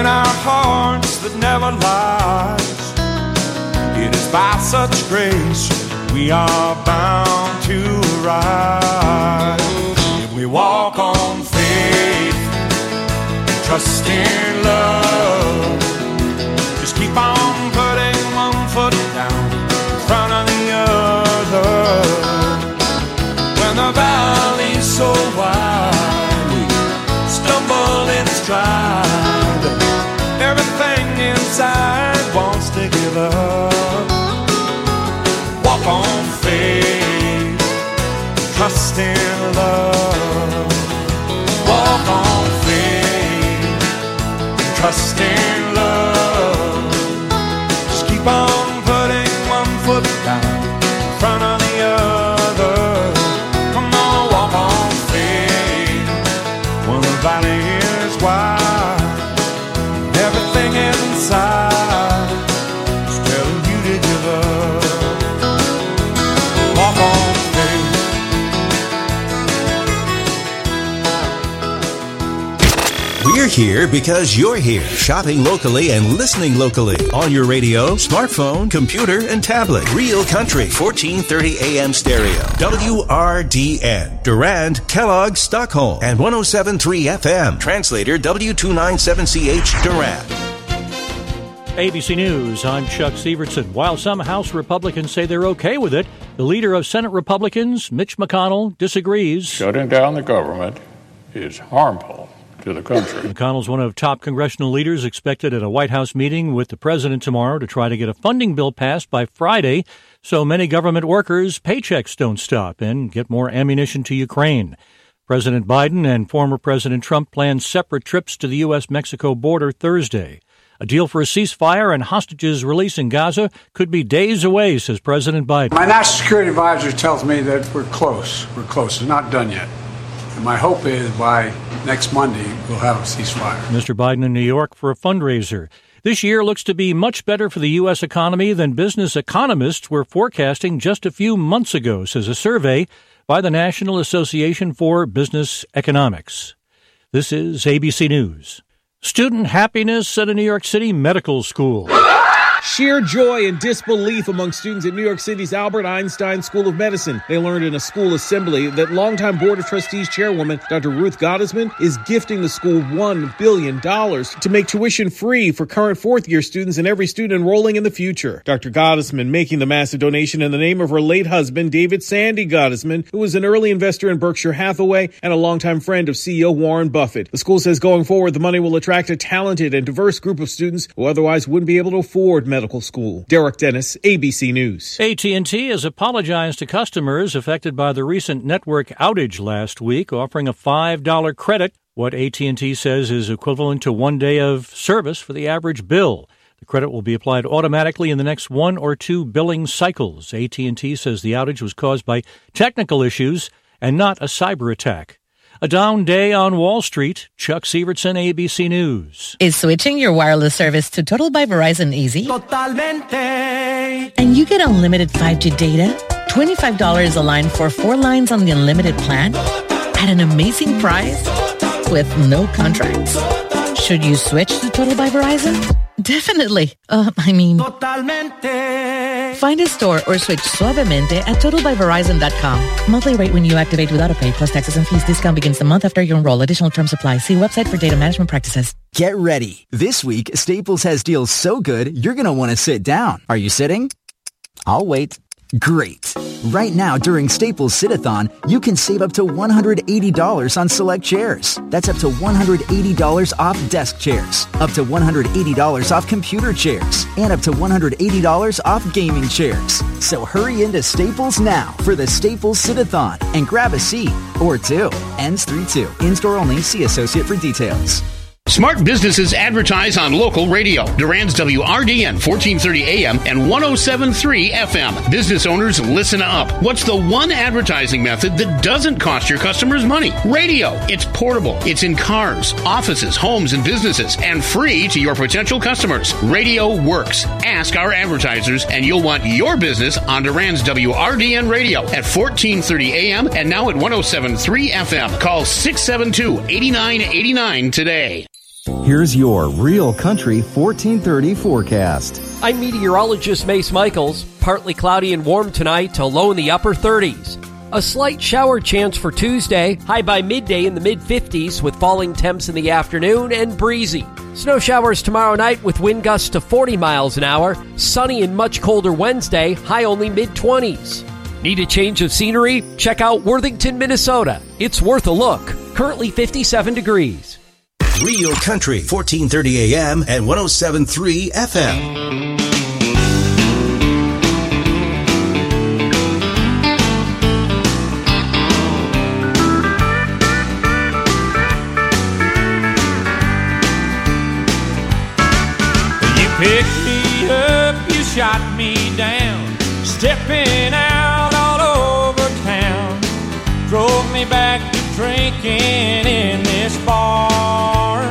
our hearts that never lies. It is by such grace we are bound to rise. If we walk on faith, trust in love, just keep on putting one foot down in front of the other. When the valley's so wide, we stumble in stride. Everything inside wants to give up. Walk on faith, trust in love. Walk on faith, trust in love. Just keep on putting one foot down in front of the other. Come on, walk on faith. When the valley is wide, everything inside is telling you to give up. Walk on faith. We're here because you're here. Shopping locally and listening locally. On your radio, smartphone, computer, and tablet. Real Country, 1430 AM stereo. WRDN. Durand, Kellogg, Stockholm. And 107.3 FM. Translator W297CH, Durand. ABC News, I'm Chuck Severson. While some House Republicans say they're okay with it, the leader of Senate Republicans, Mitch McConnell, disagrees. Shutting down the government is harmful to the country. McConnell's one of top congressional leaders expected at a White House meeting with the president tomorrow to try to get a funding bill passed by Friday so many government workers' paychecks don't stop and get more ammunition to Ukraine. President Biden and former President Trump planned separate trips to the U.S.-Mexico border Thursday. A deal for a ceasefire and hostages release in Gaza could be days away, says President Biden. My national security advisor tells me that we're close. We're close. It's not done yet. And my hope is by next Monday, we'll have a ceasefire. Mr. Biden in New York for a fundraiser. This year looks to be much better for the U.S. economy than business economists were forecasting just a few months ago, says a survey by the National Association for Business Economics. This is ABC News. Student happiness at a New York City medical school. Sheer joy and disbelief among students at New York City's Albert Einstein School of Medicine. They learned in a school assembly that longtime Board of Trustees chairwoman Dr. Ruth Gottesman is gifting the school $1 billion to make tuition free for current fourth-year students and every student enrolling in the future. Dr. Gottesman making the massive donation in the name of her late husband, David Sandy Gottesman, who was an early investor in Berkshire Hathaway and a longtime friend of CEO Warren Buffett. The school says going forward, the money will attract a talented and diverse group of students who otherwise wouldn't be able to afford medical school. Derek Dennis, ABC News. AT&T has apologized to customers affected by the recent network outage last week, offering a $5 credit, what AT&T says is equivalent to 1 day of service for the average bill. The credit will be applied automatically in the next 1 or 2 billing cycles. AT&T says the outage was caused by technical issues and not a cyber attack. A down day on Wall Street. Chuck Severson, ABC News. Is switching your wireless service to Total by Verizon easy? Totalmente. And you get unlimited 5G data, $25 a line for 4 lines on the unlimited plan at an amazing price with no contracts. Should you switch to Total by Verizon? Definitely. Totalmente. Find a store or switch suavemente at totalbyverizon.com. Monthly rate when you activate without a pay plus taxes and fees. Discount begins the month after you enroll. Additional terms apply. See website for data management practices. Get ready. This week, Staples has deals so good, you're going to want to sit down. Are you sitting? I'll wait. Great. Right now, during Staples Sit-a-thon, you can save up to $180 on select chairs. That's up to $180 off desk chairs, up to $180 off computer chairs, and up to $180 off gaming chairs. So hurry into Staples now for the Staples Sit-a-thon and grab a seat or 2. Ends 3/2. In-store only. See associate for details. Smart businesses advertise on local radio. Durand's WRDN 1430 AM and 107.3 FM. Business owners, listen up. What's the one advertising method that doesn't cost your customers money? Radio. It's portable. It's in cars, offices, homes, and businesses, and free to your potential customers. Radio works. Ask our advertisers, and you'll want your business on Durand's WRDN radio at 1430 AM and now at 107.3 FM. Call 672-8989 today. Here's your Real Country 1430 forecast. I'm meteorologist Mace Michaels. Partly cloudy and warm tonight to low in the upper 30s. A slight shower chance for Tuesday, high by midday in the mid-50s with falling temps in the afternoon and breezy. Snow showers tomorrow night with wind gusts to 40 miles an hour. Sunny and much colder Wednesday, high only mid-20s. Need a change of scenery? Check out Worthington, Minnesota. It's worth a look. Currently 57 degrees. Real Country, 1430 AM and 107.3 FM. Picked me up, you shot me down, stepping out all over town. Drove me back to drinking in this bar.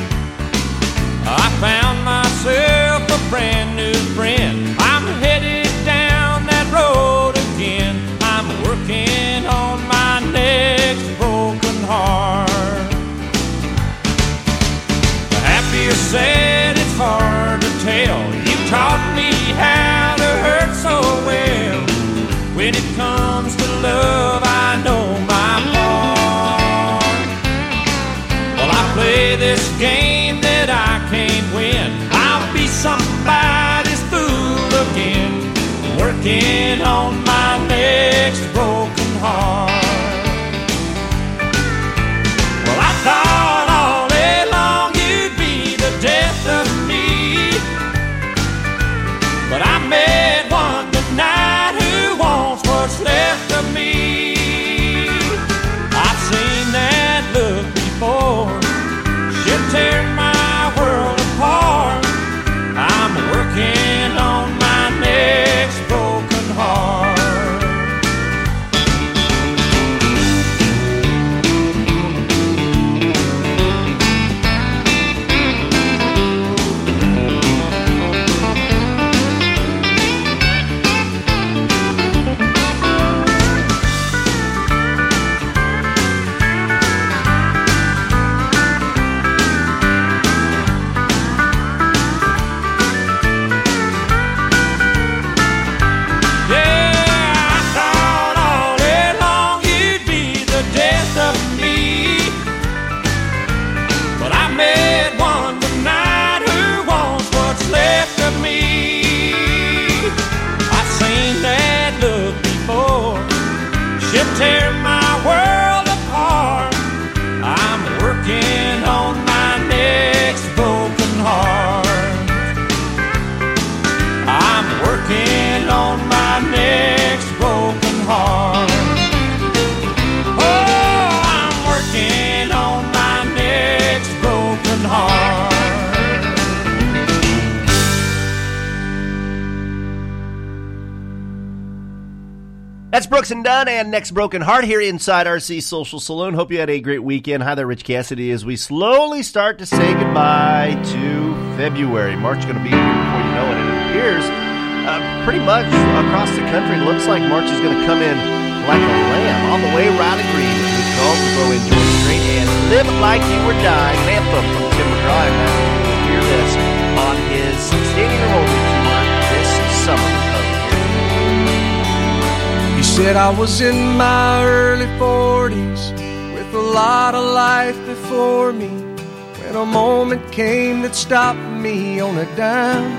I found myself a brand new friend. I'm headed down that road again. I'm working on my next broken heart. Happy or sad, it's hard to tell. You taught me how to hurt so well. When it comes to love, I know my part. Well, I play this game that I can't win. I'll be somebody's fool again, working on my next broken heart. Well, I thought all day long you'd be the death of me, but I met one tonight who wants what's left of me. I've seen that look before. She'll tear my world apart. I'm working on my next broken heart. Tear my world apart. I'm working on my next broken heart. I'm working on my next broken heart. Oh, I'm working on my next broken heart. That's Brooks and Dunn and Next Broken Heart here inside RC Social Saloon. Hope you had a great weekend. Hi there, Rich Cassidy, as we slowly start to say goodbye to February. March is going to be here before you know it. It appears pretty much across the country. Looks like March is going to come in like a lamb. All the way Riley Green, as we call to go in Georgia Street and Live Like You Were Dying. Anthem from Tim McGraw. We'll hear this on his Stadium Rolling Tour this summer. You said I was in my early 40s with a lot of life before me, when a moment came that stopped me on a dime.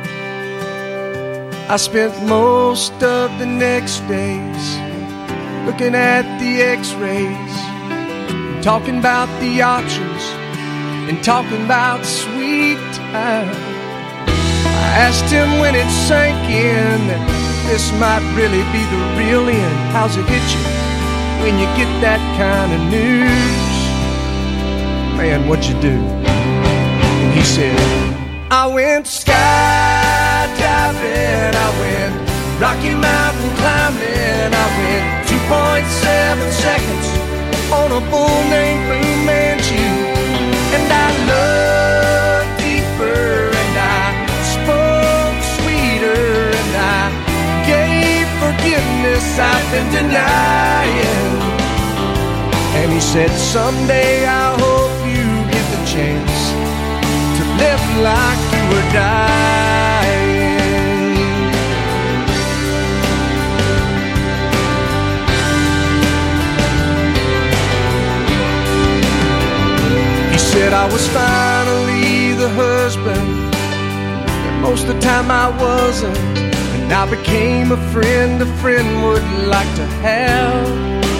I spent most of the next days looking at the x-rays, talking about the options and talking about sweet time. I asked him when it sank in that this might really be the real end. How's it hit you when you get that kind of news? Man, what'd you do? And he said, I went skydiving, I went Rocky Mountain climbing, I went 2.7 seconds on a bull named Blue Manchu. And I looked deeper and I spoke sweeter and I gave forgiveness I've been denying. And he said, someday I hope you get the chance was finally the husband that most of the time I wasn't. And I became a friend would like to have.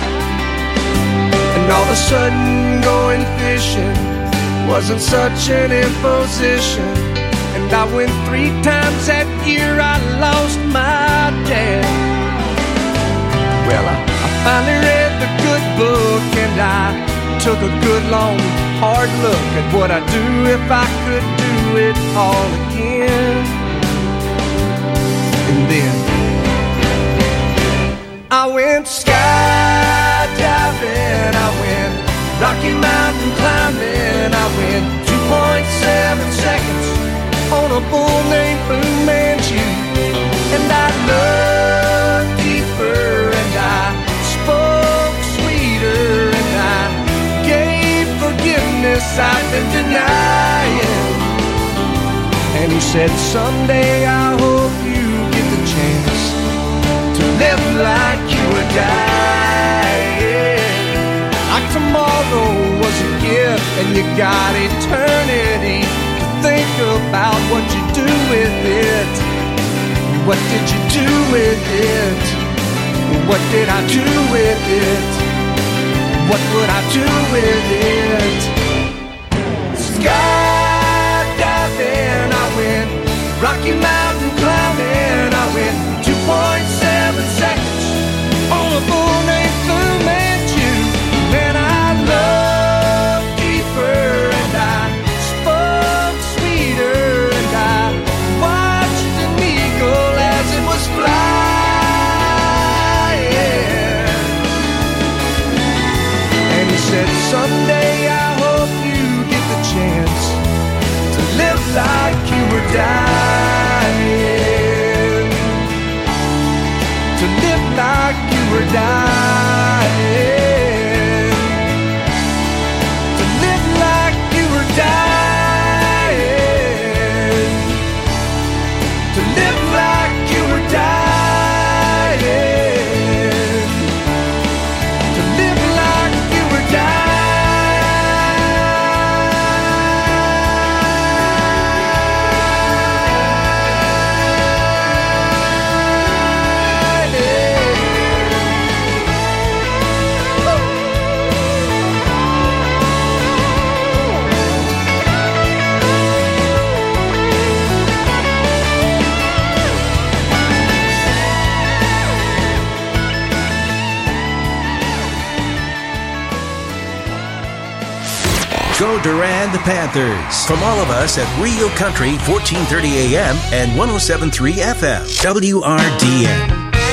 And all of a sudden going fishing wasn't such an imposition. And I went 3 times that year, I lost my dad. Well, I finally read the good book, and I took a good long hard look at what I'd do if I could do it all again. And then I went skydiving, I went Rocky Mountain climbing, I went 2.7 seconds on a bull named Fu Manchu. And I looked deeper, and I spoke sweeter, and I gave forgiveness I've been denying. And he said, someday I hope you get the chance to live like you were dying. Like tomorrow was a gift, and you got eternity to think about what you do with it. What did you do with it? What did I do with it? What would I do with it? Skydiving, I went Rocky Mountain climbing, I went 2.7 seconds on a bull named Fu Manchu. And I looked deeper, and I spoke sweeter, and I watched an eagle as it was flying. And he said, someday I hope you get the chance to live like you were dying. To live like you were dying. To live like you were dying. To live like you were dying. To live like you were dying. Go Durand the Panthers. From all of us at Real Country 1430 AM and 107.3 FM. WRDN.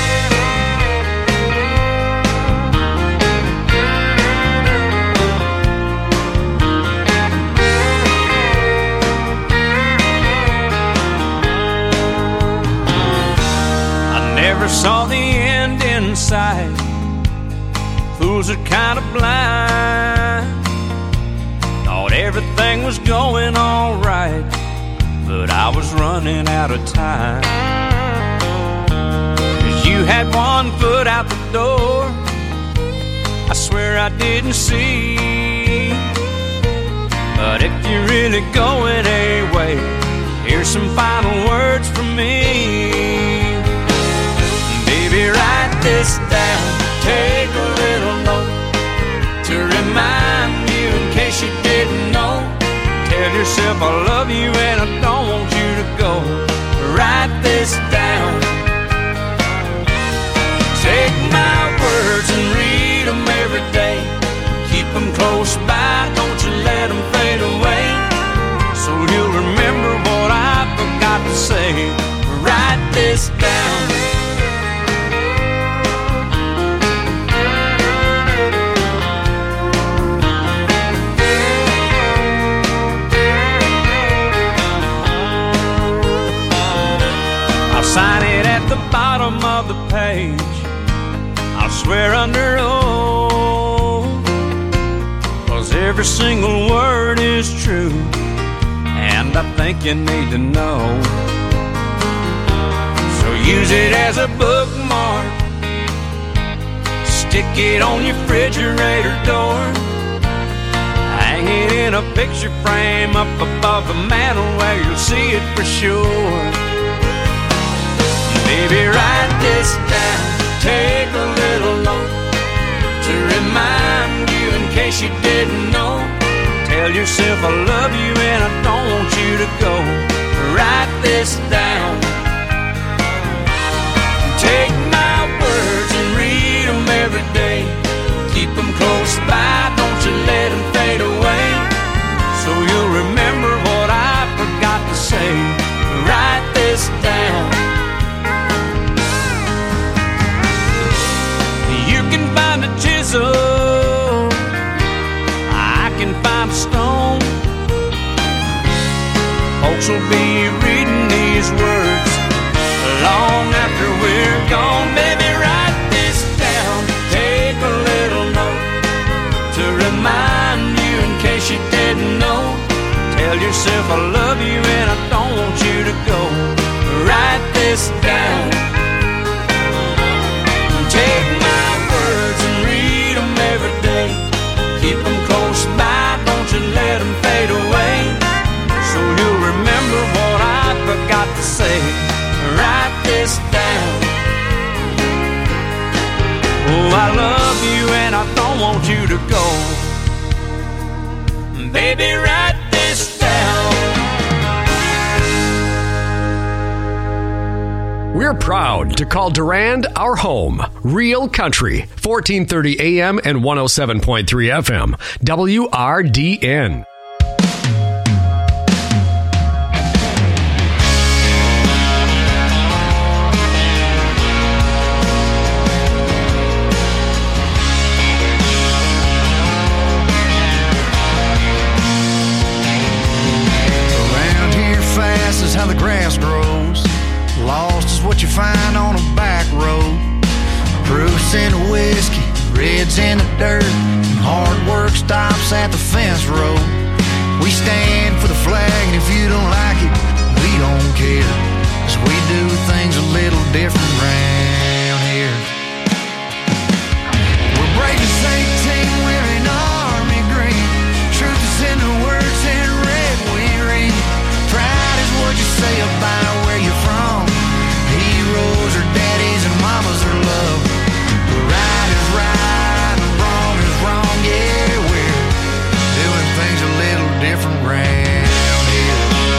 Never saw the end in sight. Fools are kind of blind. Thought everything was going all right, but I was running out of time. 'Cause you had one foot out the door, I swear I didn't see. But if you're really going away, here's some final words from me. Baby, write this down, take a little note to remind you in case you didn't know. Tell yourself I love you and I don't want you to go. Write this down. Take my words and read them every day. Keep them close by, don't you let them fade away. So you'll remember what I forgot to say. Write this down. Sign it at the bottom of the page. I'll swear under oath, 'cause every single word is true, and I think you need to know. So use it as a bookmark, stick it on your refrigerator door, hanging in a picture frame up above the mantel where you'll see it for sure. Baby, write this down, take a little note to remind you in case you didn't know. Tell yourself I love you and I don't want you to go. Write this down. Take my words and read them every day. Keep them close by, don't you let them fade away. So you'll remember what I forgot to say. Write this down. You can find a chisel, I can find a stone. Folks will be reading these words long after we're gone. Baby, write this down, take a little note to remind you in case you didn't know. Tell yourself I love you and I don't want you to go. Write this down. Take my words and read them every day. Keep them close by, don't you let them fade away. So you'll remember what I forgot to say. Write this down. Oh, I love you and I don't want you to go. Baby, write this down. We're proud to call Durand our home. Real Country, 1430 AM and 107.3 FM. WRDN. How the grass grows. Lost is what you find on a back road. Proofs in the whiskey, reds in the dirt, and hard work stops at the fence road. We stand for the flag, and if you don't like it, we don't care, 'cause we do things a little different round here. We're brave as 18, wearing army green. Truth is in the words in red we read. Pride is what you say about where you're from. Heroes are daddies and mamas are love. Right is right and wrong is wrong. Yeah, we're doing things a little different round here.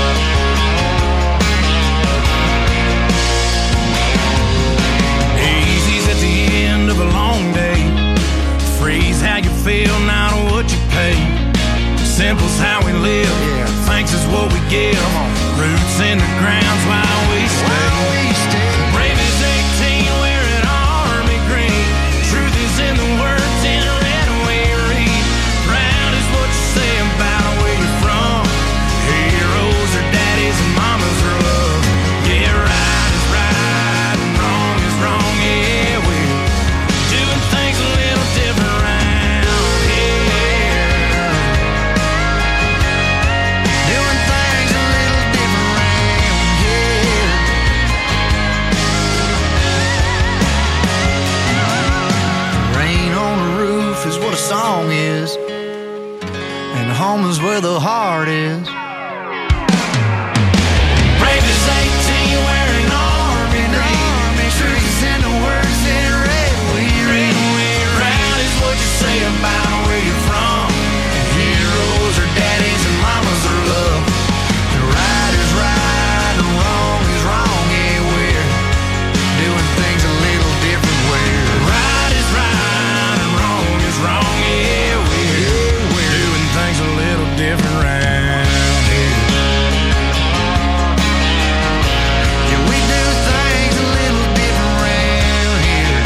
Easy's at the end of a long day. Freeze how you feel, not what you pay. Simple's how we live, yeah. Thanks is what we give. Roots in the ground's while we stay. Brave as 18, wearing army green. Truth is in the words in red we read. Proud is what you say about where you're from. Heroes are daddies and mamas are love. Yeah, right is right and wrong is wrong. Yeah, we're doing things a little different round here. Doing things a little different round here. Rain on the roof is what a song is, and home is where the heart is. Brave as 18, wearing army green. Truth is in the words in red we read. Proud is what you say about where you're from. Heroes are daddies and mamas are love. The right is right and wrong is wrong. Yeah, we're doing things a little different way. Right is right and wrong is wrong. Yeah, we're doing things a little different round here. Yeah, we do things a little different round here.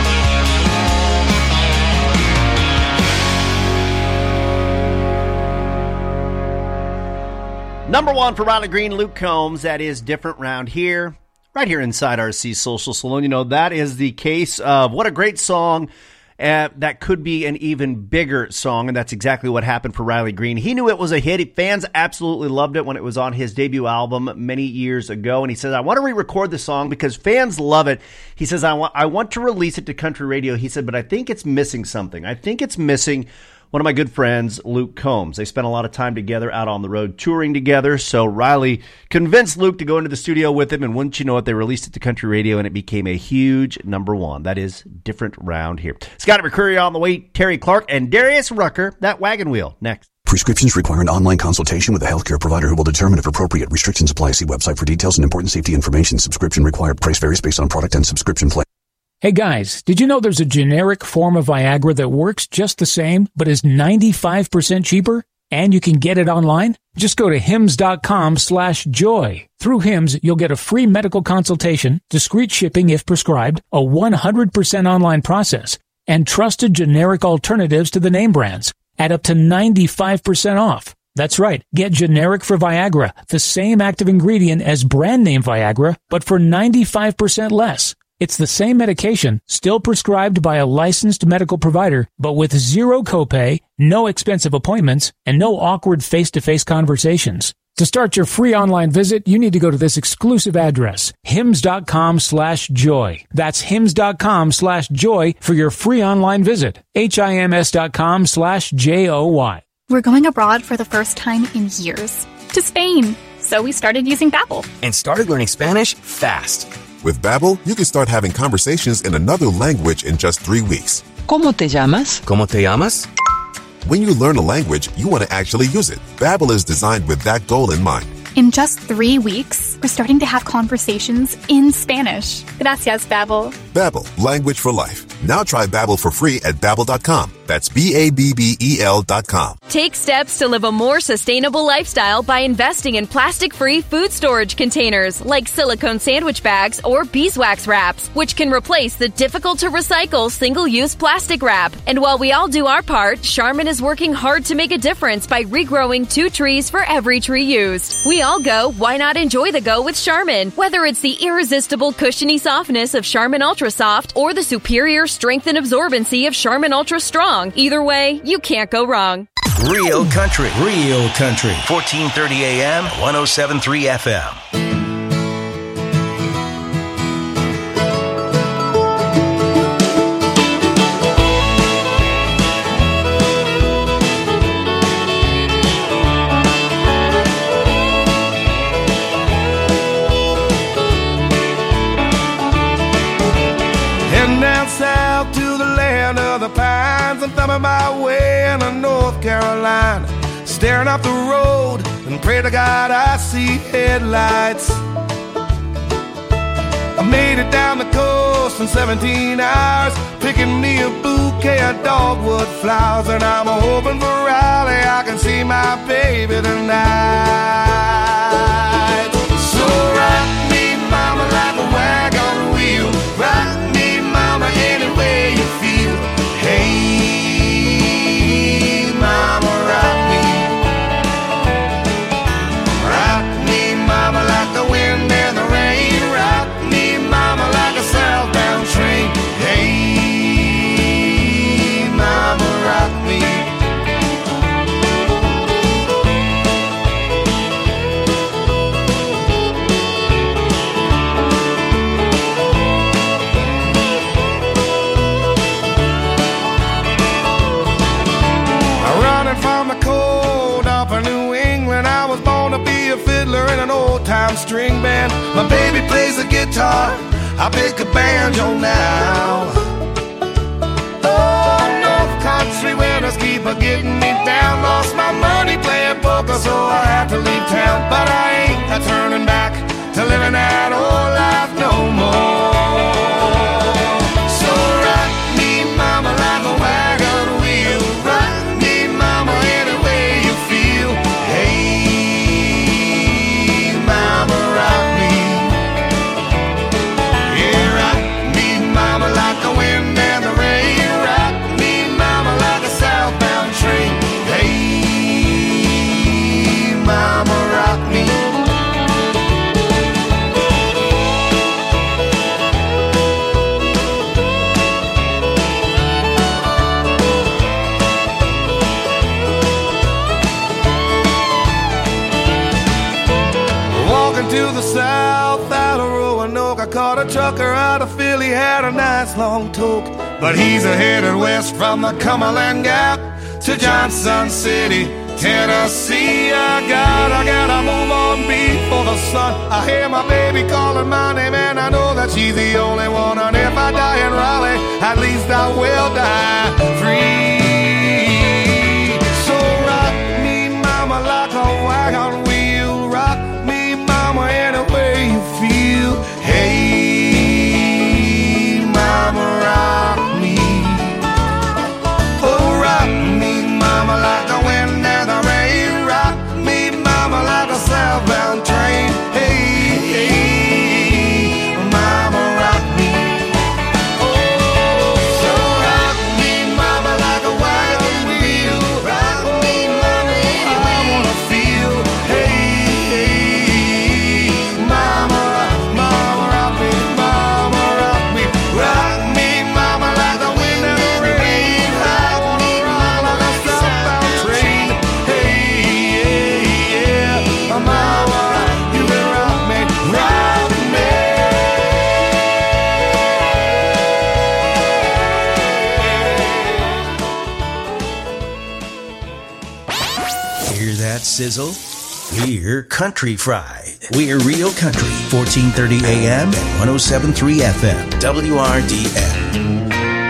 Number one for Riley Green, Luke Combs. That is Different Round Here, right here inside RC Social Saloon. You know, that is the case of what a great song. That could be an even bigger song, and that's exactly what happened for Riley Green. He knew it was a hit. Fans absolutely loved it when it was on his debut album many years ago, and he says, I want to re-record the song because fans love it. He says, I want to release it to country radio. He said, but I think it's missing something. I think it's missing one of my good friends, Luke Combs. They spent a lot of time together out on the road touring together, so Riley convinced Luke to go into the studio with him, and wouldn't you know it, they released it to country radio, and it became a huge number one. That is Different Round Here. Scott McCreary on the way, Terry Clark, and Darius Rucker, that wagon wheel, next. Prescriptions require an online consultation with a healthcare provider who will determine if appropriate. Restrictions apply. See website for details and important safety information. Subscription required. Price varies based on product and subscription plan. Hey guys, did you know there's a generic form of Viagra that works just the same, but is 95% cheaper? And you can get it online? Just go to hims.com/joy. Through Hims, you'll get a free medical consultation, discreet shipping if prescribed, a 100% online process, and trusted generic alternatives to the name brands at up to 95% off. That's right. Get generic for Viagra, the same active ingredient as brand name Viagra, but for 95% less. It's the same medication, still prescribed by a licensed medical provider, but with zero copay, no expensive appointments, and no awkward face-to-face conversations. To start your free online visit, you need to go to this exclusive address, hims.com/joy. That's hims.com/joy for your free online visit. HIMS.com/JOY. We're going abroad for the first time in years. To Spain. So we started using Babbel. And started learning Spanish fast. With Babbel, you can start having conversations in another language in just 3 weeks. ¿Cómo te llamas? ¿Cómo te llamas? When you learn a language, you want to actually use it. Babbel is designed with that goal in mind. In just 3 weeks, we're starting to have conversations in Spanish. Gracias, Babbel. Babbel, language for life. Now try Babbel for free at Babbel.com. That's BABBEL.com. Take steps to live a more sustainable lifestyle by investing in plastic-free food storage containers like silicone sandwich bags or beeswax wraps, which can replace the difficult-to-recycle single-use plastic wrap. And while we all do our part, Charmin is working hard to make a difference by regrowing 2 trees for every tree used. We all go, why not enjoy the go with Charmin? Whether it's the irresistible cushiony softness of Charmin Ultra Soft or the superior strength and absorbency of Charmin Ultra Strong, either way, you can't go wrong. Real country. 1430 AM, 107.3 FM. South to the land of the pines, I'm thumbing my way into North Carolina, staring up the road and pray to God I see headlights. I made it down the coast in 17 hours, picking me a bouquet of dogwood flowers, and I'm hoping for Raleigh I can see my baby tonight. So rock me, mama, like a wagon wheel. Rock me, mama, any way you feel. Hey, mama, rock me. Rock me, mama, like the wind and the rain. Rock me, mama, like a southbound train. Hey, mama, rock me. From the cold up in New England, I was born to be a fiddler in an old-time string band. My baby plays the guitar, I pick a banjo now. Oh, North Country winters keep getting me down. Lost my money playing poker, so I had to leave town. But I ain't turning back to living that old life no more. So rock me, mama, like a wagon wheel. Rock mama, any way you feel. Hey, mama, rock me. Yeah, rock me, mama, like the wind and the rain. Rock me, mama, like a southbound train. Hey, mama, rock me. To the south out of Roanoke, I caught a trucker out of Philly, had a nice long toke, but he's a headed west from the Cumberland Gap to Johnson City, Tennessee. I gotta move on before the sun. I hear my baby calling my name, and I know that she's the only one. And if I die in Raleigh, at least I will die free. So rock me, mama, like a wagon wheel. Rock me, mama, any way you feel. Hey, mama, rock me. Oh, rock me, mama, like the wind and the rain. Rock me, mama, like a southbound train. Hey, hey, mama, rock me. Oh, so rock me, mama, like a wagon wheel. Rock me, mama, I wanna feel. Hey, hey, mama, rock me, mama, rock me. Rock me, mama, like the wind and the rain. I wanna rock like a southbound train. Hey, yeah, mama, you can rock me, rock me. Hear that sizzle? We're Country Fried. We're Real Country, 1430 AM and 107.3 FM, WRDN.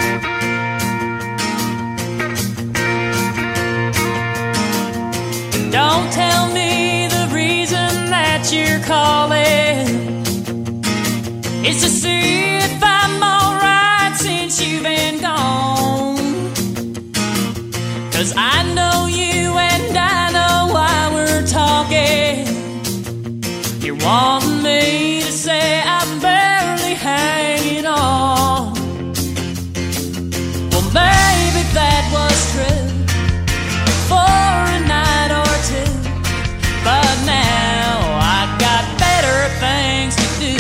Don't tell me the reason that you're calling is to see if I'm alright since you've been gone. 'Cause I know you and I know why we're talking. You're wanting me to say I'm barely hanging on. Well, maybe that was true for a night or two, but now I got better things to do.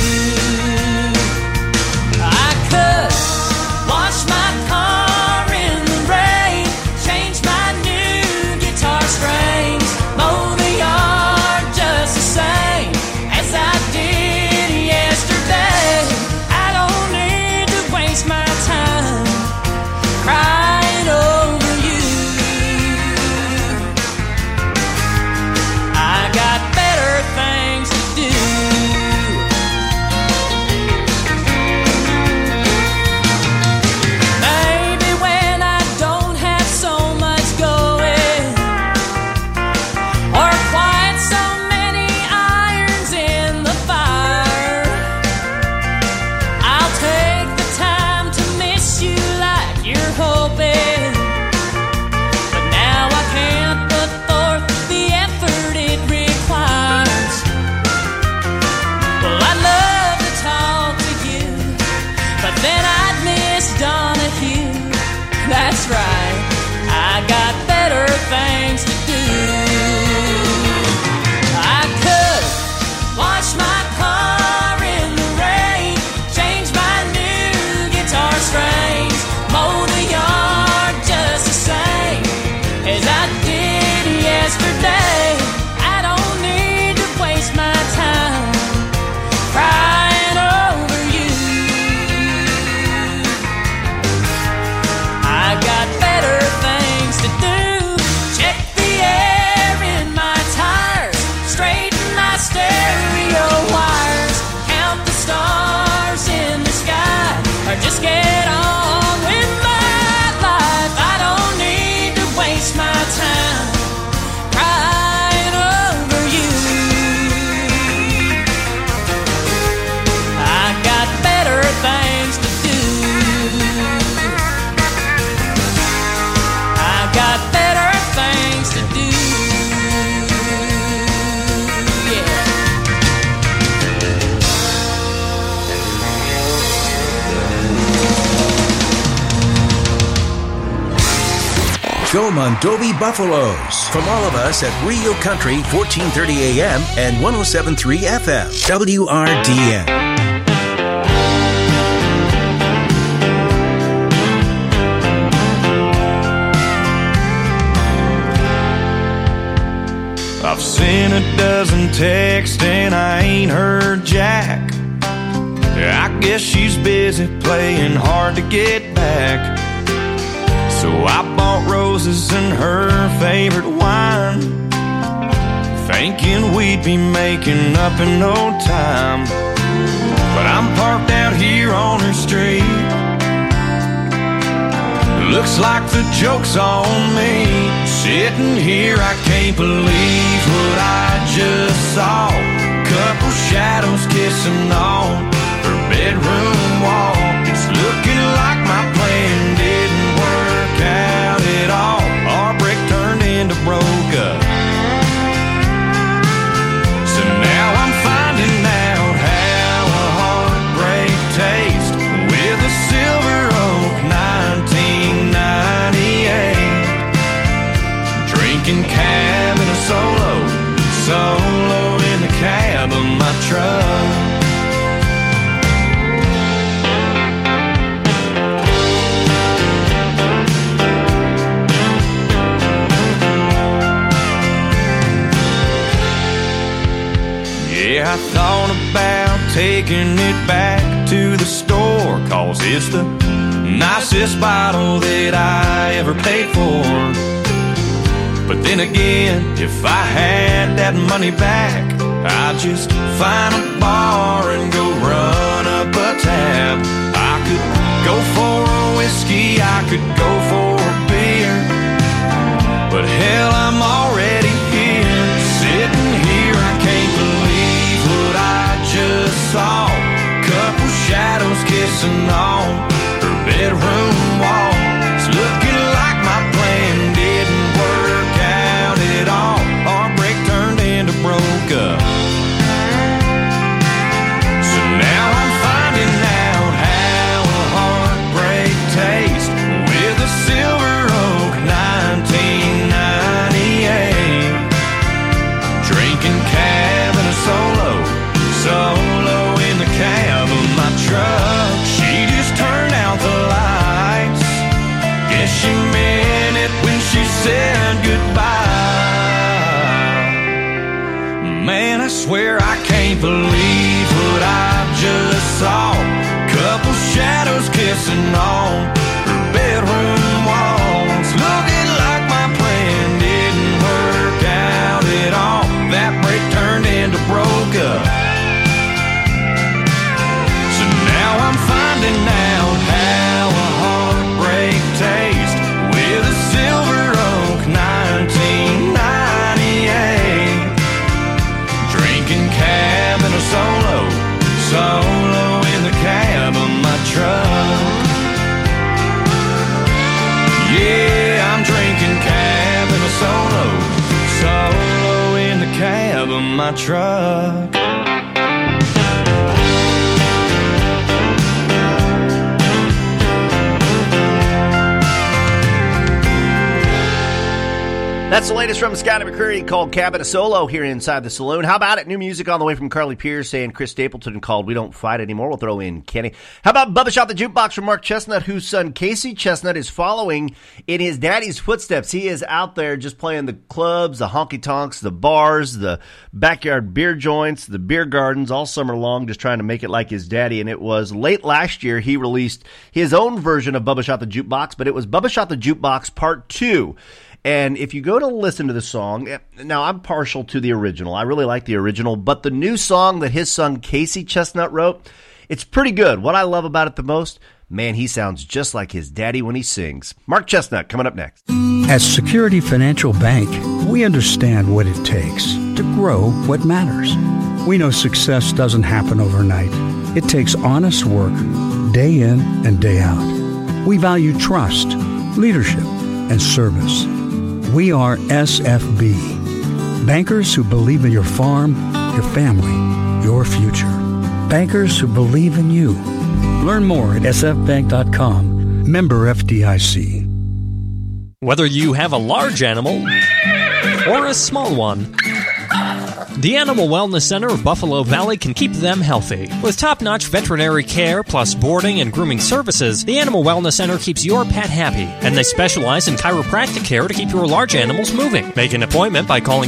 I could wash my car in the rain, change my new guitar strings, mow the yard just the same as I did yesterday. I don't need to waste my time crying over you. I got better things to do. Maybe when I don't have so much going, or quite so many irons in the fire, I'll take the time to miss you like you're hoping. But now I can't put forth the effort it requires. Well, I'd love to talk to you, but then I'd miss Donahue. That's right, I got better things to do. I could wash my car in the rain, change my new guitar strings, mow the yard just the same as I did yesterday. I don't need to waste my time crying over you. I got better things to do. Check the air in my tires, straighten my stereo wires, count the stars in the sky, or just get on with my life. I don't need to waste my time crying over you. I got better things to do. I got better things to do. Yeah. Joe Mondovi Buffaloes. From all of us at Real Country, 1430 AM and 107.3 FM, WRDN. I've seen a dozen texts and I ain't heard Jack. I guess she's busy playing hard to get back. So I bought roses and her favorite wine, thinking we'd be making up in no time. But I'm parked out here on her street. Looks like the joke's on me. Sitting here, I can't believe what I just saw. Couple shadows kissing on her bedroom wall. It's looking like my plan didn't work out at all. Our break turned into broke up. So now I'm finding out how a heartbreak tastes with a Silver Oak 1998. Drinking Cabana solo in the cab of my truck. Yeah, I thought about taking it back to the store, 'cause it's the nicest bottle that I ever paid for. But then again, if I had that money back, I'd just find a bar and go run up a tab. I could go for a whiskey, I could go for a beer, but hell, I'm already here. Sitting here, I can't believe what I just saw. Couple shadows kissing on her bedroom wall. It's looking like my plan didn't work out at all. Our break turned into broke up. So now I'm finding out how a heartbreak tastes with a Silver Oak 1998. Drinking Cabana solo in the cab of my truck. She just turned out the lights. Guess she meant it when she said goodbye. Man, I swear I can't believe what I just saw. Couple shadows kissing on her bedroom walls. Looking like my plan didn't work out at all. That break turned into broke up. So now I'm finding out how a heartbreak tastes with a Silver Oak 1998. Drinking Cabana solo in the cab of my truck. Yeah, I'm drinking Cabana solo in the cab of my truck. That's the latest from Scotty McCreery called Cabana Solo here inside the saloon. How about it? New music on the way from Carly Pierce and Chris Stapleton called We Don't Fight Anymore. We'll throw in Kenny. How about Bubba Shot the Jukebox from Mark Chestnut, whose son Casey Chestnut is following in his daddy's footsteps. He is out there just playing the clubs, the honky-tonks, the bars, the backyard beer joints, the beer gardens all summer long, just trying to make it like his daddy. And it was late last year he released his own version of Bubba Shot the Jukebox, but it was Bubba Shot the Jukebox Part 2. And if you go to listen to the song, now I'm partial to the original. I really like the original, but the new song that his son Casey Chestnut wrote, it's pretty good. What I love about it the most, man, he sounds just like his daddy when he sings. Mark Chestnut coming up next. At Security Financial Bank, we understand what it takes to grow what matters. We know success doesn't happen overnight. It takes honest work, day in and day out. We value trust, leadership, and service. We are SFB, bankers who believe in your farm, your family, your future. Bankers who believe in you. Learn more at sfbank.com. Member FDIC. Whether you have a large animal or a small one, The Animal Wellness Center of Buffalo Valley can keep them healthy. With top-notch veterinary care plus boarding and grooming services, the Animal Wellness Center keeps your pet happy, and they specialize in chiropractic care to keep your large animals moving. Make an appointment by calling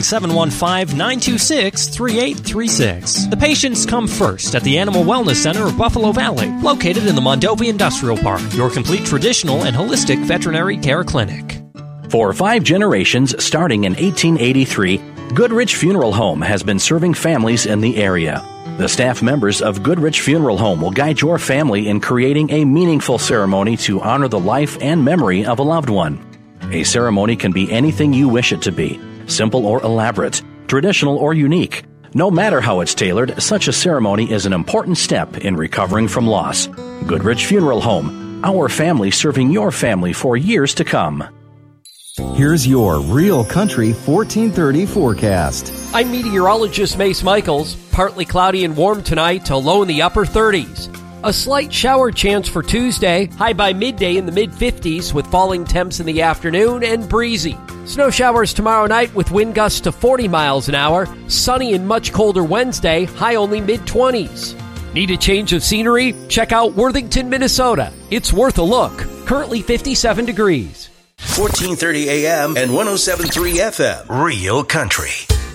715-926-3836. The patients come first at the Animal Wellness Center of Buffalo Valley, located in the Mondovi Industrial Park, your complete traditional and holistic veterinary care clinic. For 5 generations, starting in 1883, Goodrich Funeral Home has been serving families in the area. The staff members of Goodrich Funeral Home will guide your family in creating a meaningful ceremony to honor the life and memory of a loved one. A ceremony can be anything you wish it to be, simple or elaborate, traditional or unique. No matter how it's tailored, such a ceremony is an important step in recovering from loss. Goodrich Funeral Home, our family serving your family for years to come. Here's your Real Country 1430 forecast. I'm meteorologist Mace Michaels. Partly cloudy and warm tonight to low in the upper 30s. A slight shower chance for Tuesday, high by midday in the mid-50s with falling temps in the afternoon and breezy. Snow showers tomorrow night with wind gusts to 40 miles an hour. Sunny and much colder Wednesday, high only mid-20s. Need a change of scenery? Check out Worthington, Minnesota. It's worth a look. Currently 57 degrees. 1430 AM and 107.3 FM. Real Country.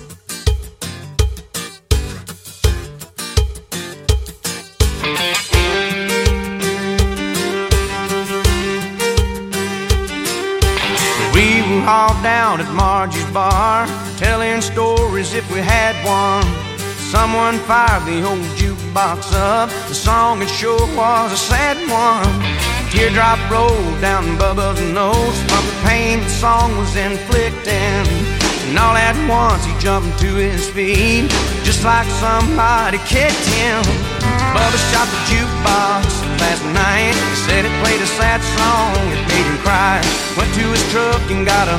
We were all down at Margie's bar, telling stories if we had one. Someone fired the old jukebox up. The song it sure was a sad one. Teardrop rolled down Bubba's nose from the pain the song was inflicting. And all at once he jumped to his feet, just like somebody kicked him. Bubba shot the jukebox last night. He said it played a sad song, it made him cry. Went to his truck and got a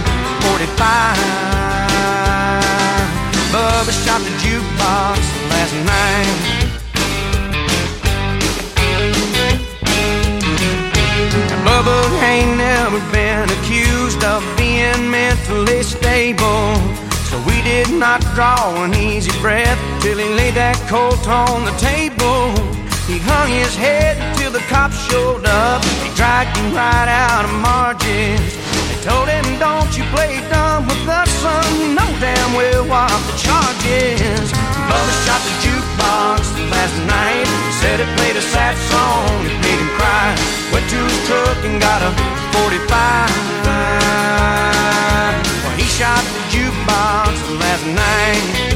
45. Bubba shot the jukebox last night. Bubba ain't never been accused of being mentally stable, so we did not draw an easy breath till he laid that Colt on the table. He hung his head till the cops showed up. He dragged him right out of Margie's. They told him, don't you play dumb with us, son, you know damn well what the charge is. Bubba shot the jukebox last night. Said it played a sad song, it made him cry. Went to his truck and got a 45. Well, he shot the jukebox last night.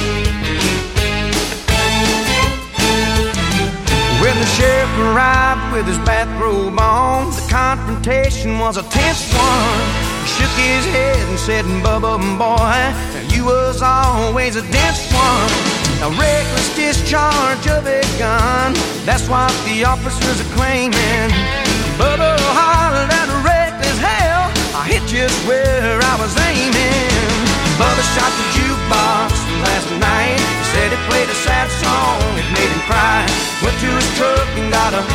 When the sheriff arrived with his bathrobe on, the confrontation was a tense one. He shook his head and said, Bubba, boy, you was always a dense one. A reckless discharge of a gun, that's what the officers are claiming. Bubba hollered at reckless hell, I hit just where I was aiming. Bubba shot the jukebox last night. He said it played a sad song, it made him cry. Went to his truck and got a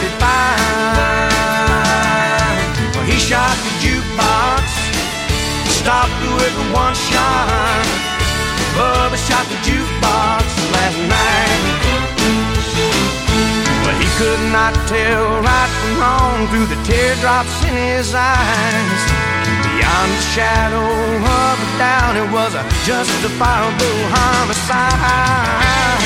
45. Well, he shot the jukebox, stopped with one shot. Bubba shot the jukebox last night. But he could not tell right from wrong through the teardrops in his eyes. Beyond the shadow of a doubt, it was a justifiable homicide.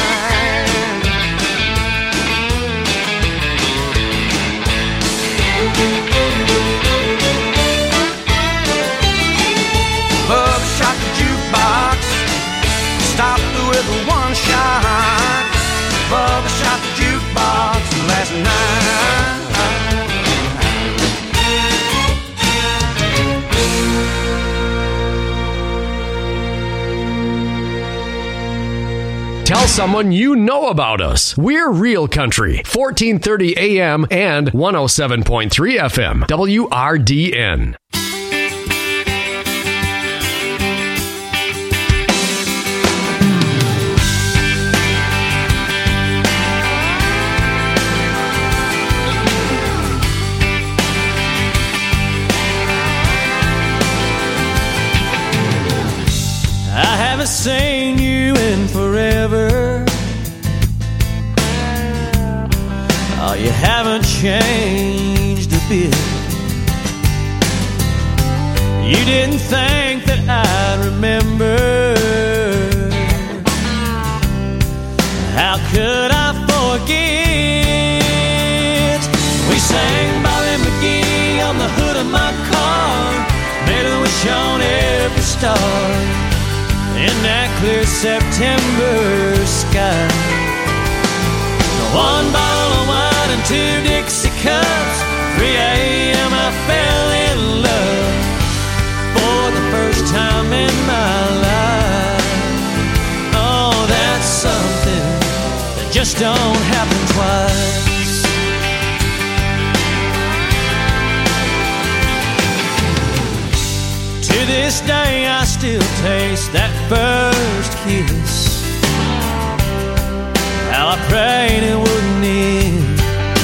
Bubba shot the jukebox, stopped with one shot. Bubba shot the jukebox last night. Tell someone you know about us. We're Real Country, 1430 AM and 107.3 FM, WRDN. I haven't seen you you haven't changed a bit. You didn't think that I'd remember. How could I forget? We sang Bobby McGee on the hood of my car, made a wish on every star in that clear September sky. One bottle of wine and 2 Dixie cups, 3 a.m. I fell in love for the first time in my life. Oh, that's something that just don't happen twice. To this day I still taste that first kiss. How I prayed it wouldn't end.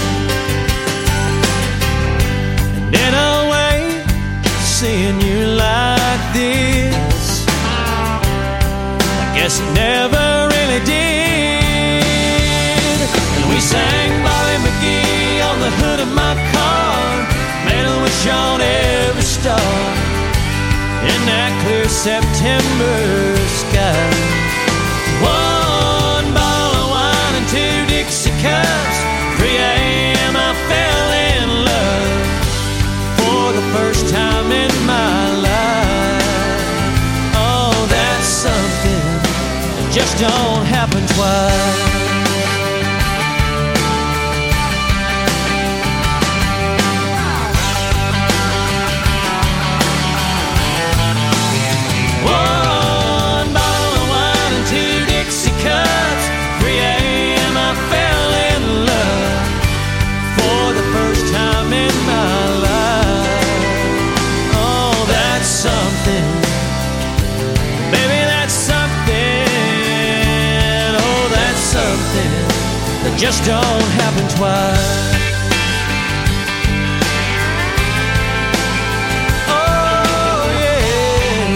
And in a way, seeing you like this, I guess it never really did. And we sang Bobby McGee on the hood of my car, made a wish on every star in that clear September sky. One bottle of wine and 2 Dixie cups, 3 a.m. I fell in love for the first time in my life. Oh, that's something that just don't happen twice. Just don't happen twice. Oh yeah.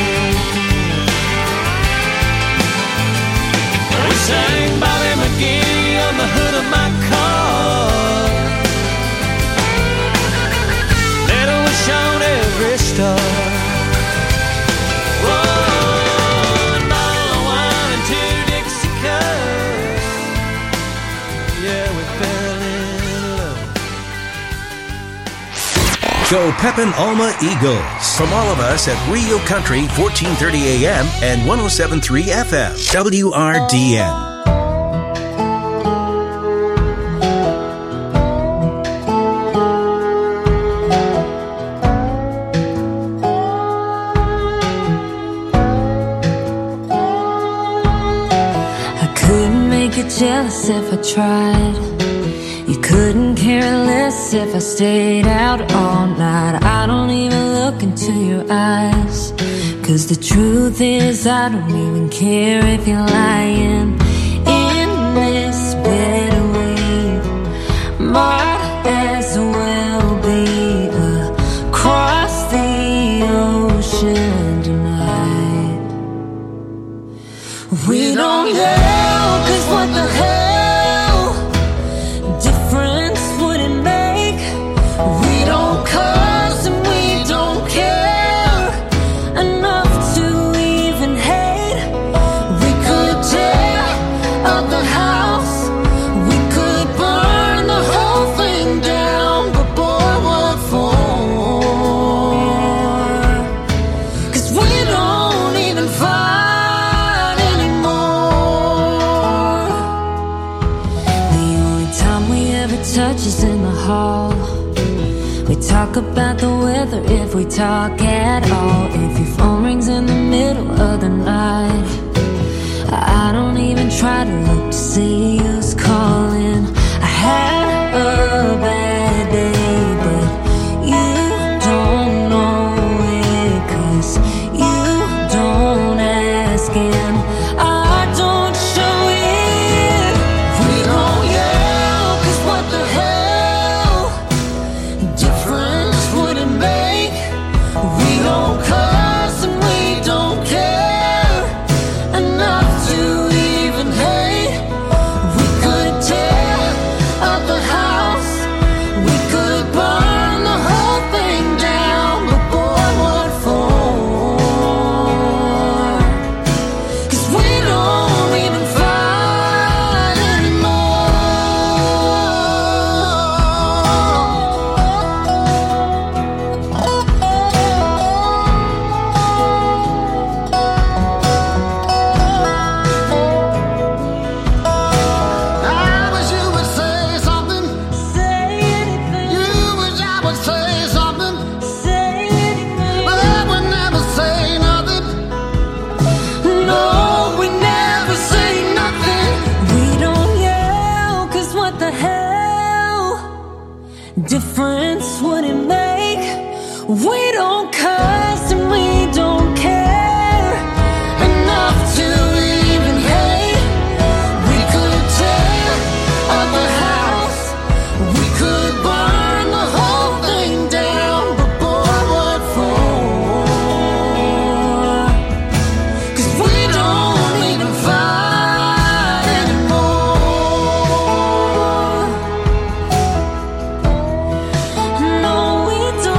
We sang Bobby McGee on the hood of my car, made a wish on every star. Go Pepin Alma Eagles. From all of us at Rio Country, 1430 AM and 107.3 FM. WRDN. I couldn't make you jealous if I tried. You couldn't care less if I stayed out all night. I don't even look into your eyes, 'cause the truth is I don't even care if you're lying. In this bed we might as well be across the ocean tonight. We don't yell, 'cause what the hell difference would it make? We don't cuss and we don't care enough to even hate. We could tear up the house, we could burn the whole thing down, but boy, what for? 'Cause we don't even fight anymore. The only time we ever touch is in the hall. We talk about the weather if we talk at all. If your phone rings in the middle of the night, I don't even try to look to see who's calling. I had a bad day, but you don't know it, 'cause you don't ask and I don't show it. We don't yell, 'cause what the hell difference would it make? We don't cuss and we don't care enough to even hate. We could tear difference would it make? We don't cuss and we don't care enough to even hate. We could tear up a house, we could burn the whole thing down, but boy, what for? 'Cause we don't even fight anymore. No, we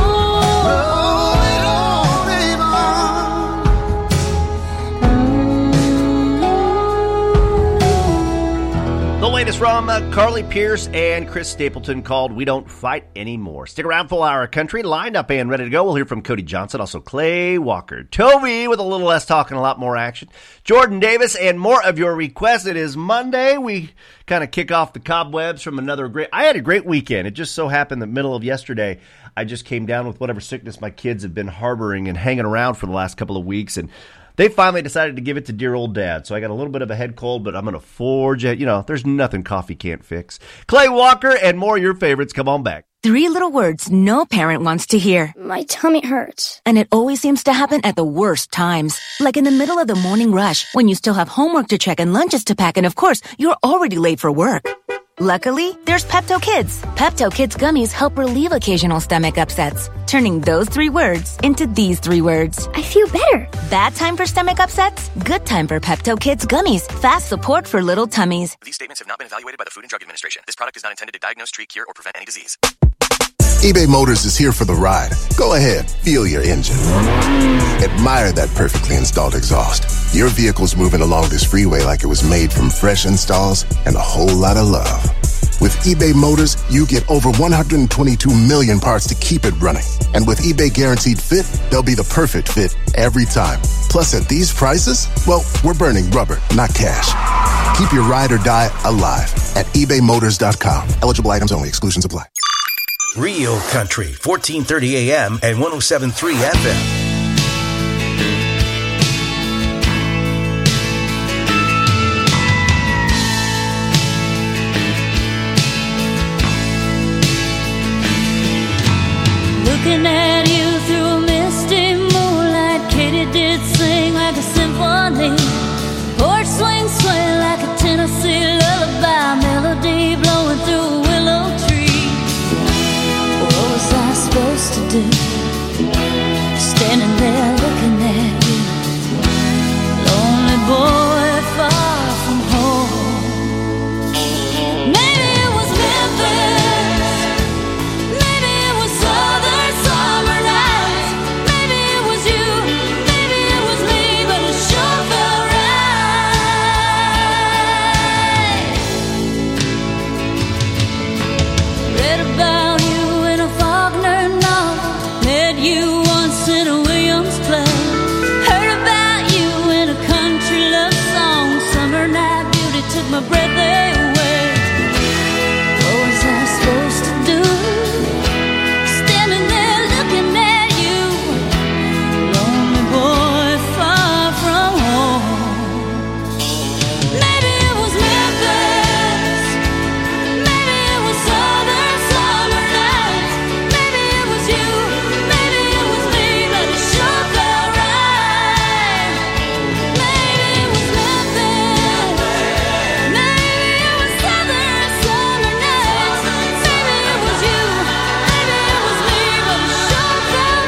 The latest from Carly Pierce and Chris Stapleton called We Don't Fight Anymore. Stick around, full hour country, lined up and ready to go. We'll hear from Cody Johnson, also Clay Walker. Toby with a little less talk and a lot more action. Jordan Davis and more of your requests. It is Monday. We kind of kick off the cobwebs from another I had a great weekend. It just so happened that middle of yesterday, I just came down with whatever sickness my kids have been harboring and hanging around for the last couple of weeks, and they finally decided to give it to dear old dad. So I got a little bit of a head cold, but I'm going to forge it. You know, there's nothing coffee can't fix. Clay Walker and more of your favorites. Come on back. 3 little words no parent wants to hear. My tummy hurts. And it always seems to happen at the worst times. Like in the middle of the morning rush, when you still have homework to check and lunches to pack, and of course, you're already late for work. Luckily, there's Pepto Kids. Pepto Kids gummies help relieve occasional stomach upsets, turning those 3 words into these 3 words. I feel better. Bad time for stomach upsets? Good time for Pepto Kids gummies. Fast support for little tummies. These statements have not been evaluated by the Food and Drug Administration. This product is not intended to diagnose, treat, cure, or prevent any disease. eBay Motors is here for the ride. Go ahead, feel your engine. Admire that perfectly installed exhaust. Your vehicle's moving along this freeway like it was made from fresh installs and a whole lot of love. With eBay Motors, you get over 122 million parts to keep it running. And with eBay Guaranteed Fit, they'll be the perfect fit every time. Plus, at these prices, well, we're burning rubber, not cash. Keep your ride or die alive at ebaymotors.com. Eligible items only. Exclusions apply. Real Country, 1430 AM and 107.3 FM. Looking at you through a misty moonlight, Katie did sing like a symphony. Porch swing sway like a Tennessee lullaby, melody blowing through a willow tree. What was I supposed to do? Standing there looking at you, lonely boy far from home. Maybe it was Memphis, maybe it was southern summer nights, maybe it was you, maybe it was me, but it sure felt right. Read about you in a Faulkner novel, met you once in a Williams play, heard about you in a country love song, summer night beauty took my breath away. What was I supposed to do? Standing there looking at you, lonely boy far from home. Maybe it was Memphis, maybe it was southern summer nights, maybe it was you, maybe it was me, but it sure felt right. Maybe it was Memphis, maybe it was southern summer nights, maybe it was you, maybe it was me, but it sure felt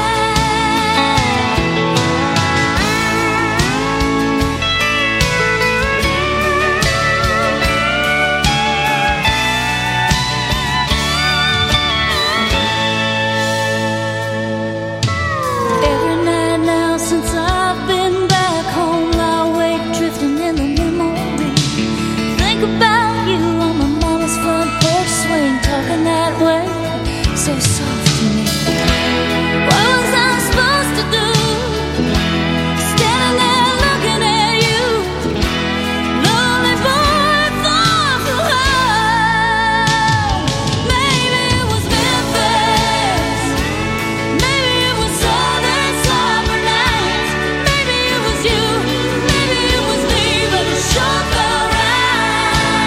Every night now since I've been back home, I wake drifting in the memory. Think about you on my mama's front porch swing, talking that way, so soft to me. What was I supposed to do? Standing there looking at you, lonely boy far from home. Maybe it was Memphis, maybe it was southern summer nights, maybe it was you, maybe it was me, but it sure felt right.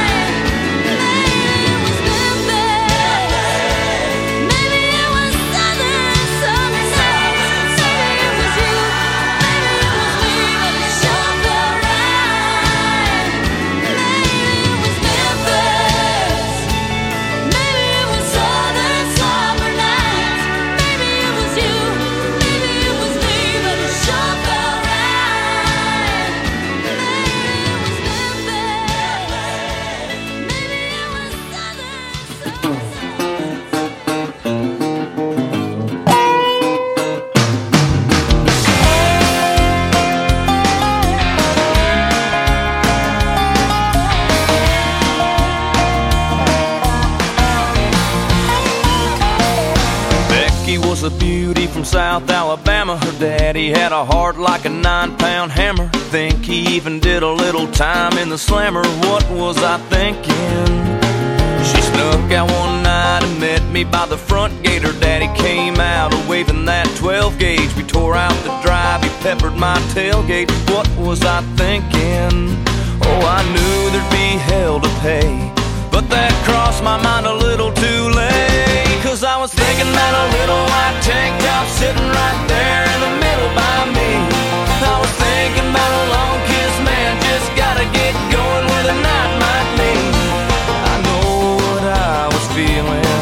was a beauty from South Alabama. Her daddy had a heart like a 9-pound hammer. Think he even did a little time in the slammer. What was I thinking? She snuck out one night and met me by the front gate. Her daddy came out waving that 12 gauge. We tore out the drive, he peppered my tailgate. What was I thinking? Oh, I knew there'd be hell to pay, but that crossed my mind a little too late. 'Cause I was thinking about a little white tank top sitting right there in the middle by me. I was thinking about a long kiss, man, just gotta get going where the night might lead. I know what I was feeling,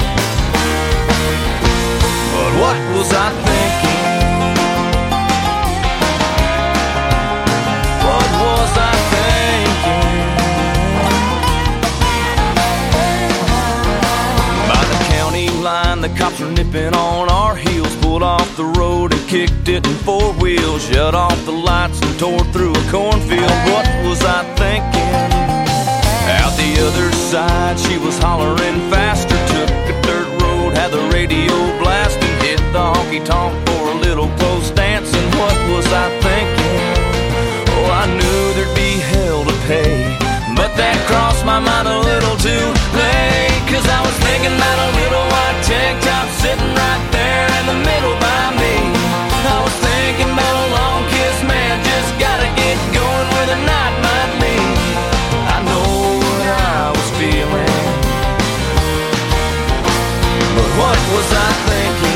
but what was I thinking? What was I thinking? By the county line, the cops were nipping on our heels. Pulled off the road and kicked it in 4 wheels. Shut off the lights and tore through a cornfield. What was I thinking? Out the other side, she was hollering faster. Took a dirt road, had the radio blasting. Hit the honky-tonk for a little close dancing. What was I thinking? Oh, I knew there'd be hell to pay, but that crossed my mind a little too late. 'Cause I was thinking about a little white tank top sitting right there in the middle by me. I was thinking about a long kiss, man, just gotta get going where the night might lead. I know what I was feeling, but what was I thinking?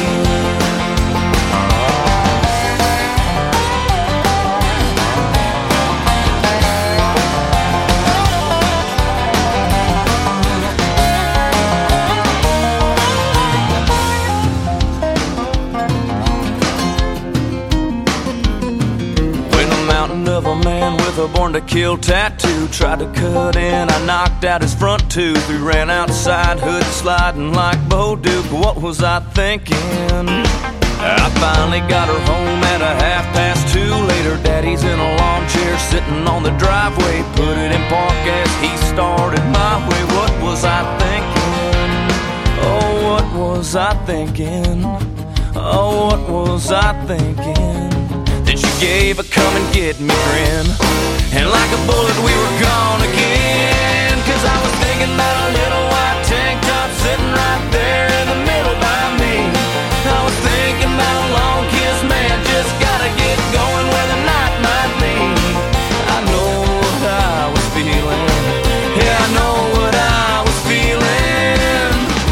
Of a man with a born to kill tattoo tried to cut in, I knocked out his front tooth. We ran outside, hood sliding like Bo Duke. What was I thinking? I finally got her home at a 2:30. Later, daddy's in a lawn chair sitting on the driveway. Put it in park as he started my way. What was I thinking? Oh, what was I thinking? Oh, what was I thinking? Then she gave a come and get me grin, and like a bullet we were gone again. 'Cause I was thinking about a little white tank top sitting right there in the middle by me. I was thinking about a long kiss, man, just gotta get going where the night might lead. I know what I was feeling, yeah, I know what I was feeling.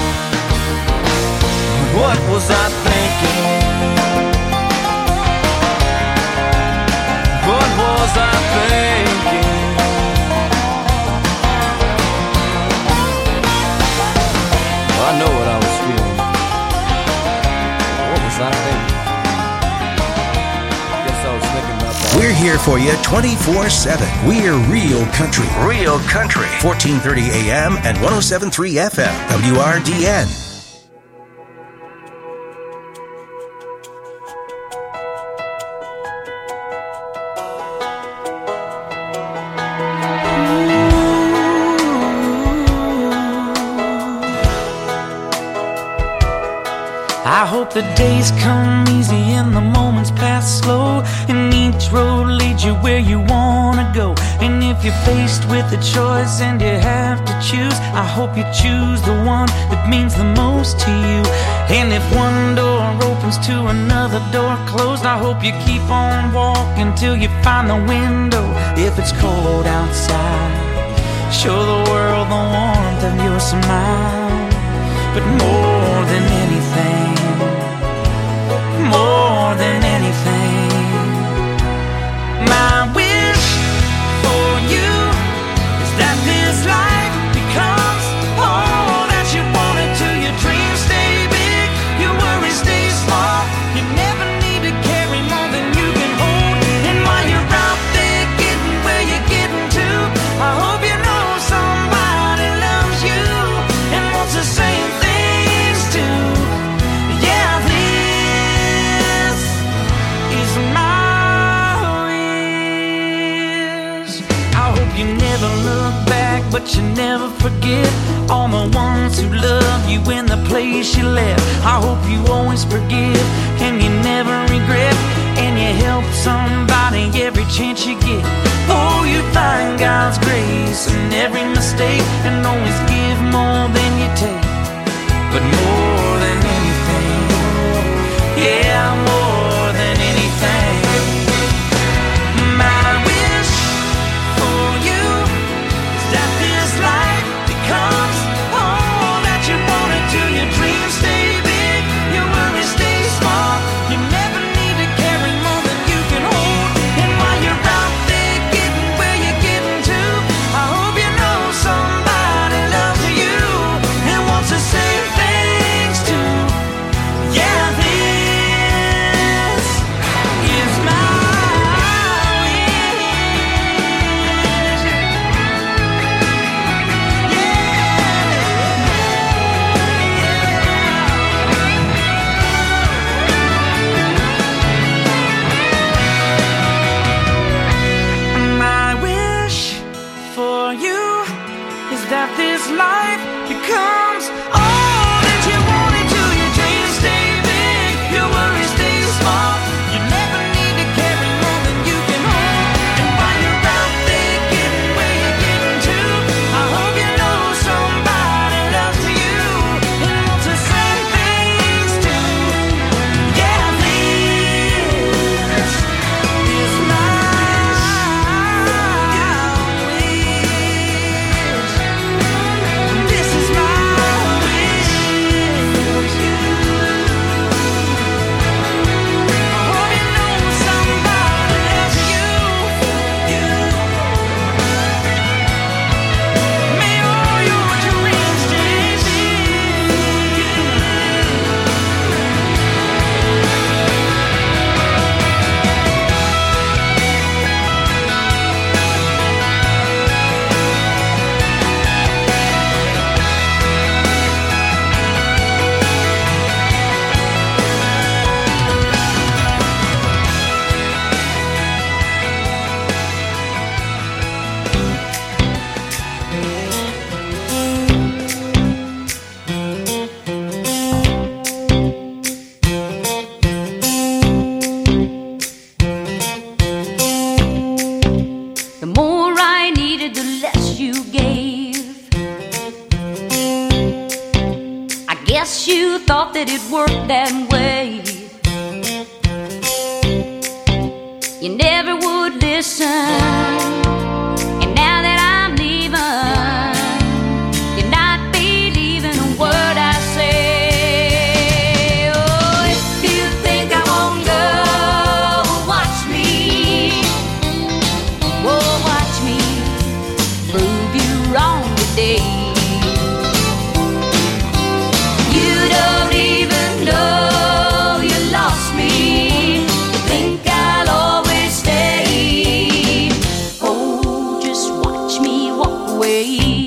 What was I thinking? What was I thinking? I know what I was feeling. What was I thinking? Guess I was thinking about that. We're here for you 24/7. We're Real Country. Real Country. 1430 AM and 107.3 FM. WRDN. I hope the days come easy and the moments pass slow, and each road leads you where you wanna go. And if you're faced with a choice and you have to choose, I hope you choose the one that means the most to you. And if one door opens to another door closed, I hope you keep on walking till you find the window. If it's cold outside, show the world the warmth of your smile. But more than anything, more than anything, my wish for you is that this life becomes all that you want it to. Your dreams stay big, your worries stay small. You never need to carry more than you can hold. And while you're out there getting where you're getting to, I hope you know somebody loves you and wants the same thing you never look back, but you never forget all the ones who love you in the place you left. I hope you always forgive and you never regret, and you help somebody every chance you get. Oh, you find God's grace in every mistake, and always give more than you take. But more than anything, yeah, more than anything, my wish for you is that this life becomes all that you wanted to. Your dreams stay big, your worries stay small. You never need to carry more than you can hold. And while you're out there getting where you're getting to, I hope you know somebody loves you and wants the same things too. Yeah, this is my my wish for you is that this life becomes all that you wanted to. Your dreams stay big, your worries stay small. You never need to carry more than you can hold. And while you're out there getting where you're getting to, I hope you know somebody loves you and wants the same things too. Yeah, this is my this is my wish. I hope you know somebody loves you. May all your dreams stay big. The more I needed, the less you gave. I guess you thought that it worked that way. You never would listen. And now that I'm leaving, you're not believing a word I say. Oh, if you think I won't go, watch me. Oh, watch me prove you wrong today. You don't even know you lost me. You think I'll always stay. Oh, just watch me walk away.